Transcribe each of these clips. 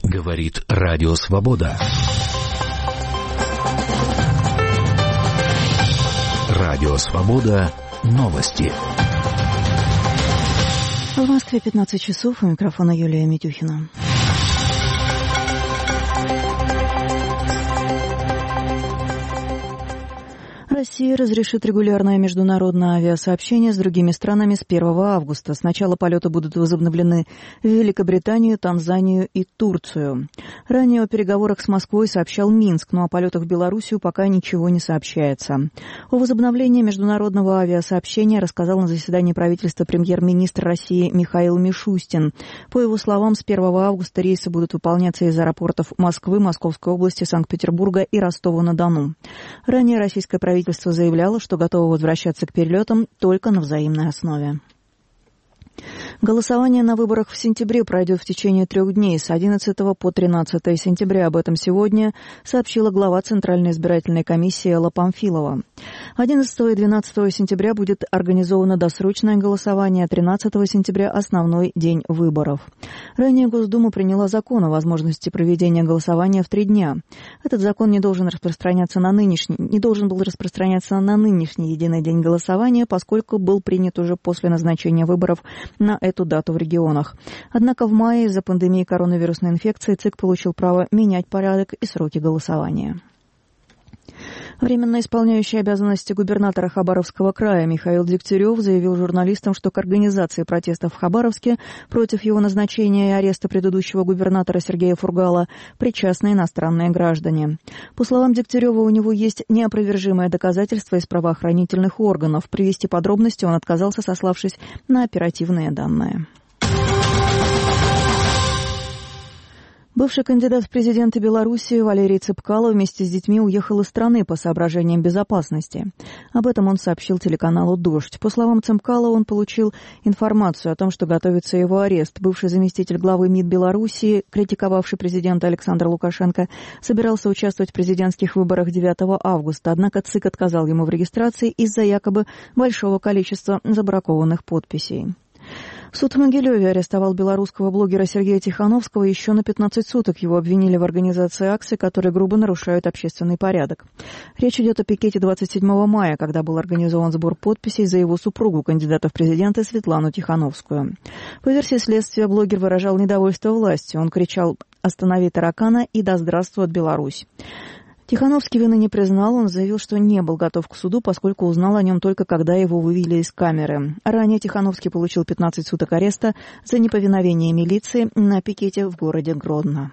Говорит Радио Свобода. Радио Свобода. Новости. В Москве 15 часов. У микрофона Юлия Митюхина. Россия разрешит регулярное международное авиасообщение с другими странами с 1 августа. Сначала полеты будут возобновлены в Великобританию, Танзанию и Турцию. Ранее о переговорах с Москвой сообщал Минск, но о полетах в Белоруссию пока ничего не сообщается. О возобновлении международного авиасообщения рассказал на заседании правительства премьер-министр России Михаил Мишустин. По его словам, с 1 августа рейсы будут выполняться из аэропортов Москвы, Московской области, Санкт-Петербурга и Ростова-на-Дону. Ранее российское правительство заявляло, что готово возвращаться к перелетам только на взаимной основе. Голосование на выборах в сентябре пройдет в течение 3 дней, с 11 по 13 сентября. Об этом сегодня сообщила глава Центральной избирательной комиссии Элла Памфилова. 11 и 12 сентября будет организовано досрочное голосование, а 13 сентября – основной день выборов. Ранее Госдума приняла закон о возможности проведения голосования в 3 дня. Этот закон не должен был распространяться на нынешний единый день голосования, поскольку был принят уже после назначения выборов на эту дату в регионах. Однако в мае из-за пандемии коронавирусной инфекции ЦИК получил право менять порядок и сроки голосования. Временно исполняющий обязанности губернатора Хабаровского края Михаил Дегтярев заявил журналистам, что к организации протестов в Хабаровске против его назначения и ареста предыдущего губернатора Сергея Фургала причастны иностранные граждане. По словам Дегтярева, у него есть неопровержимое доказательство из правоохранительных органов. Привести подробности он отказался, сославшись на оперативные данные. Бывший кандидат в президенты Беларуси Валерий Цепкало вместе с детьми уехал из страны по соображениям безопасности. Об этом он сообщил телеканалу «Дождь». По словам Цепкало, он получил информацию о том, что готовится его арест. Бывший заместитель главы МИД Беларуси, критиковавший президента Александра Лукашенко, собирался участвовать в президентских выборах 9 августа. Однако ЦИК отказал ему в регистрации из-за якобы большого количества забракованных подписей. Суд в Могилеве арестовал белорусского блогера Сергея Тихановского еще на 15 суток. Его обвинили в организации акций, которые грубо нарушают общественный порядок. Речь идет о пикете 27 мая, когда был организован сбор подписей за его супругу, кандидата в президенты Светлану Тихановскую. По версии следствия, блогер выражал недовольство властью. Он кричал «Останови таракана» и «Да здравствует Беларусь». Тихановский вины не признал, он заявил, что не был готов к суду, поскольку узнал о нем только когда его вывели из камеры. Ранее Тихановский получил 15 суток ареста за неповиновение милиции на пикете в городе Гродно.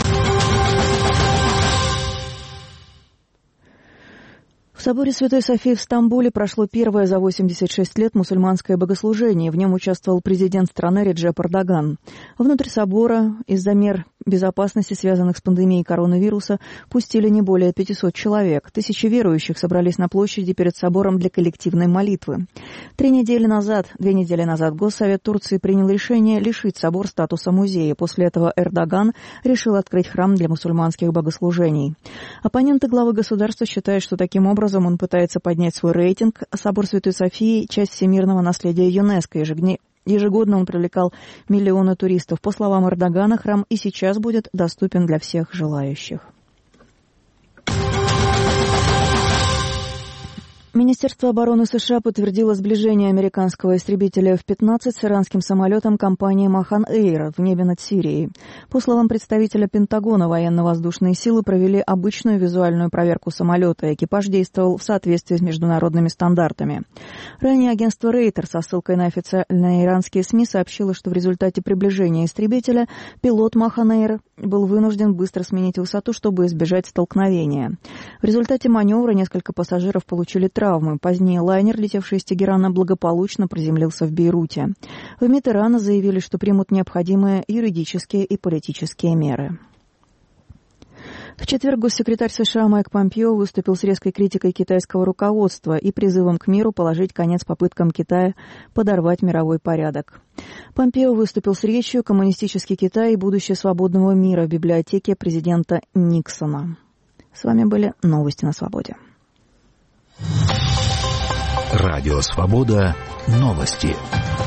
В соборе Святой Софии в Стамбуле прошло первое за 86 лет мусульманское богослужение. В нем участвовал президент страны Реджеп Эрдоган. Внутрь собора из-за мер безопасности, связанных с пандемией коронавируса, пустили не более 500 человек. Тысячи верующих собрались на площади перед собором для коллективной молитвы. 2 недели назад Госсовет Турции принял решение лишить собор статуса музея. После этого Эрдоган решил открыть храм для мусульманских богослужений. Оппоненты главы государства считают, что таким образом он пытается поднять свой рейтинг. Собор Святой Софии – часть всемирного наследия ЮНЕСКО. Ежегодно он привлекал миллионы туристов. По словам Эрдогана, храм и сейчас будет доступен для всех желающих. Министерство обороны США подтвердило сближение американского истребителя F-15 с иранским самолетом компании Махан Эйр в небе над Сирией. По словам представителя Пентагона, военно-воздушные силы провели обычную визуальную проверку самолета. Экипаж действовал в соответствии с международными стандартами. Ранее агентство Рейтер со ссылкой на официальные иранские СМИ сообщило, что в результате приближения истребителя пилот Махан Эйр был вынужден быстро сменить высоту, чтобы избежать столкновения. В результате маневра несколько пассажиров получили травмы. Позднее лайнер, летевший из Тегерана, благополучно приземлился в Бейруте. В МИД Ирана заявили, что примут необходимые юридические и политические меры. В четверг госсекретарь США Майк Помпео выступил с резкой критикой китайского руководства и призывом к миру положить конец попыткам Китая подорвать мировой порядок. Помпео выступил с речью «Коммунистический Китай и будущее свободного мира» в библиотеке президента Никсона. С вами были новости на Свободе. Радио Свобода. Новости.